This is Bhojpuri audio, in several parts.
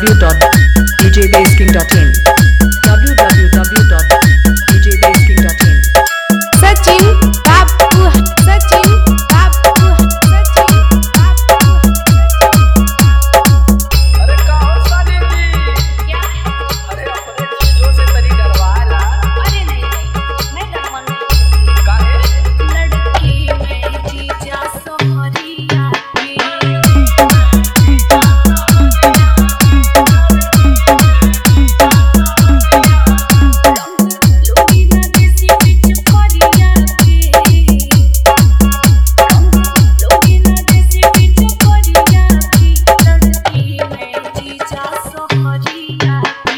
www.djbasking.in www.djbasking.in सचिन बाबू सचिन बाबू सचिन बाबू अरे का हो साली जी? क्या है? अरे अपने चीजों से तनी डरवाला। अरे नहीं मैं डरवन नहीं काहे? लड़की में जीजा सोहरिया की लोगी ना देसी बिच परिया की लोगी ना देसी बिच परिया की लड़की में जीजा सोहरिया की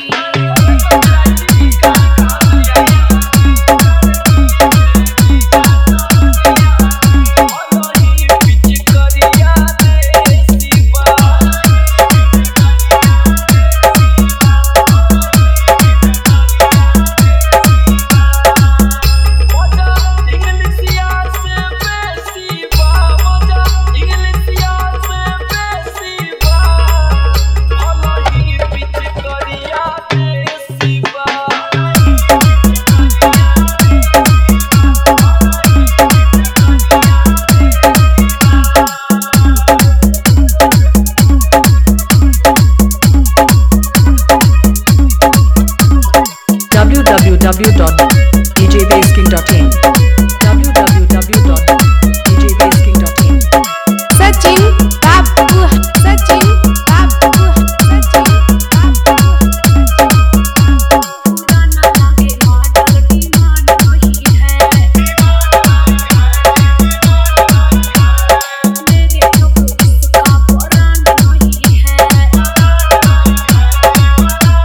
www.djbasking.in www.djbasking.in सचिन बाबू सचिन बाबू सचिन बाबू पुराना लागे मॉडल डिमांड नहीं है मेरे तो इसका ब्रांड नहीं है पुराना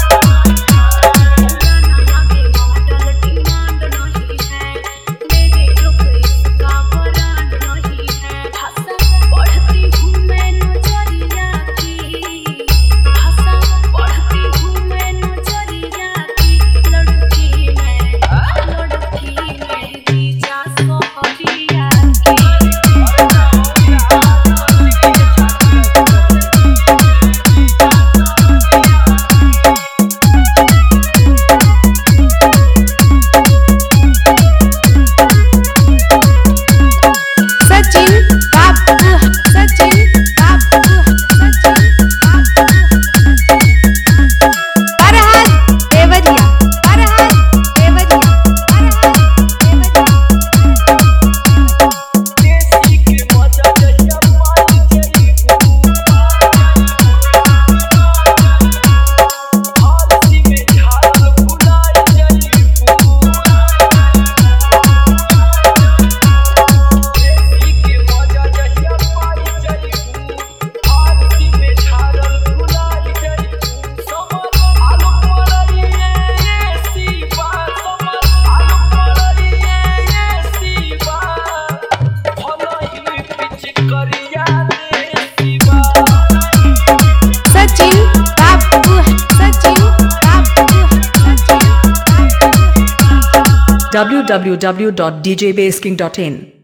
लागे मॉडल डिमांड नहीं है मेरे तो इसका ब्रांड नहीं है भाषा पढ़ती हूँ मैं नजरिया की भाषा पढ़ती हूँ मैं नजरिया की लड़की में जीजा सोहरिया की सचिन बाबू सचिन बाबू सचिन बाबू फरहाद देवरिया फरहाद देवरिया फरहाद देवरिया देसी के मजा जइया पाई जइबू फारसी में झाल फुलाई जइबू देसी के मजा जइया पाई जइबू फारसी में झाल फुलाई जइबू समर आलू मरइए सीबा समर आलू मरइए सीबा भलही पिच करिया देसीबा सचिन बाबू सचिन बाबू सचिन बाबू www.djbasking.in